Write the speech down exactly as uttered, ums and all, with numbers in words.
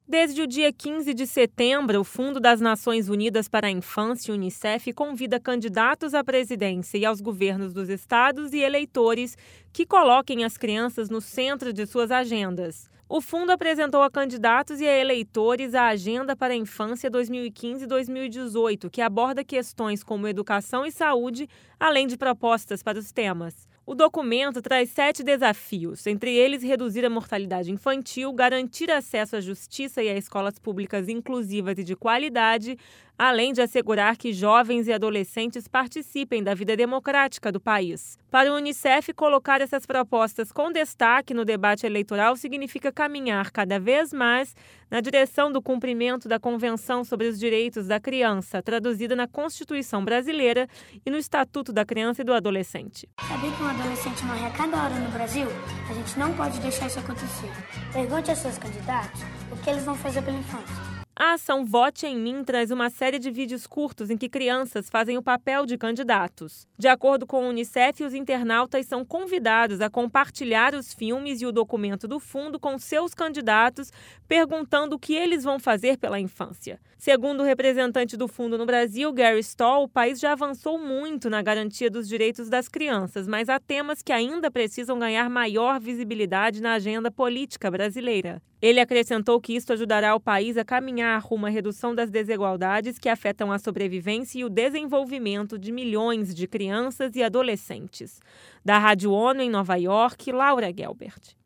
Desde o dia quinze de setembro, o Fundo das Nações Unidas para a Infância, Unicef, convida candidatos à presidência e aos governos dos estados e eleitores que coloquem as crianças no centro de suas agendas. O fundo apresentou a candidatos e a eleitores a Agenda para a Infância dois mil e quinze a dois mil e dezoito, que aborda questões como educação e saúde, além de propostas para os temas. O documento traz sete desafios, entre eles reduzir a mortalidade infantil, garantir acesso à justiça e a escolas públicas inclusivas e de qualidade, além de assegurar que jovens e adolescentes participem da vida democrática do país. Para o Unicef, colocar essas propostas com destaque no debate eleitoral significa caminhar cada vez mais na direção do cumprimento da Convenção sobre os Direitos da Criança, traduzida na Constituição Brasileira e no Estatuto da Criança e do Adolescente. Sabia que um adolescente morre a cada hora no Brasil? A gente não pode deixar isso acontecer. Pergunte aos seus candidatos o que eles vão fazer pela infância. A ação Vote em Mim traz uma série de vídeos curtos em que crianças fazem o papel de candidatos. De acordo com o Unicef, os internautas são convidados a compartilhar os filmes e o documento do fundo com seus candidatos, perguntando o que eles vão fazer pela infância. Segundo o representante do fundo no Brasil, Gary Stoll, o país já avançou muito na garantia dos direitos das crianças, mas há temas que ainda precisam ganhar maior visibilidade na agenda política brasileira. Ele acrescentou que isto ajudará o país a caminhar rumo à redução das desigualdades que afetam a sobrevivência e o desenvolvimento de milhões de crianças e adolescentes. Da Rádio ONU em Nova York, Laura Gelbert.